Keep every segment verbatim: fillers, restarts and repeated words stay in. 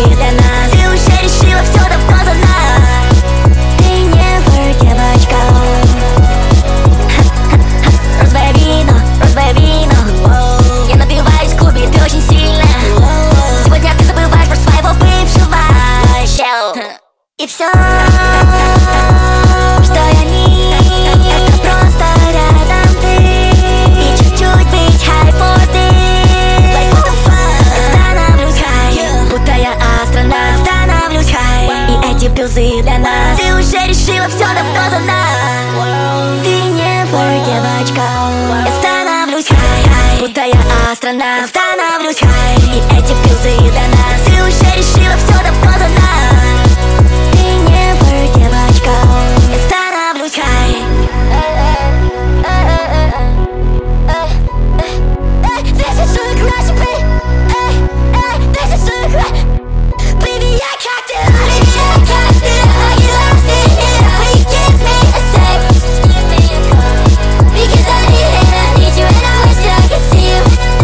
для нас. Ты уже решила все давно за нас. Ты не вор, девочка. Розовое вино, розовое вино. Я напиваюсь в клубе, ты очень сильно. Сегодня ты забываешь про своего бывшего. И все, что я не, это просто рядом ты. И чуть-чуть быть high for this. Like what the fuck? Я становлюсь high, будто я астронавт. Становлюсь high, и эти пилзы для нас. Ты уже решила все давно за нас. Ты не вор, девочка. Я становлюсь high, будто я астронавт. Становлюсь high, и эти пилзы для нас. Ты уже решила все давно за нас. Ты не вор, девочка. Я становлюсь high. This is so aggressive. This is so aggressive. Baby, I cocked it. Baby, I cocked it. You lost it here. Please give me a sec. Because I need it, I need you, and I wish I could see you.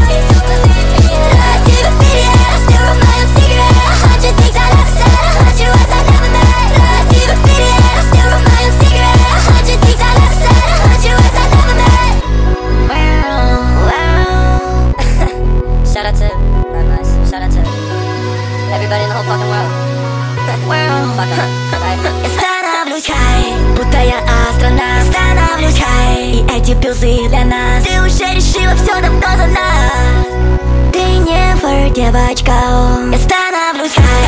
I did a video, I still wrote my own secret. A hundred things I never said, a hundred words I never made. I did a video, I still wrote my own secret. A hundred things I never said, a hundred words I never made. Wow, wow. Shout out to Mad Nice. Shout out to everybody in the whole fucking world. Wow. Fuck up. Right? Я становлюсь high, будто я астронавт. Становлюсь high, и эти пилзы для нас. Ты уже решила все давно за нас. Ты не вор, девочка. Я становлюсь high.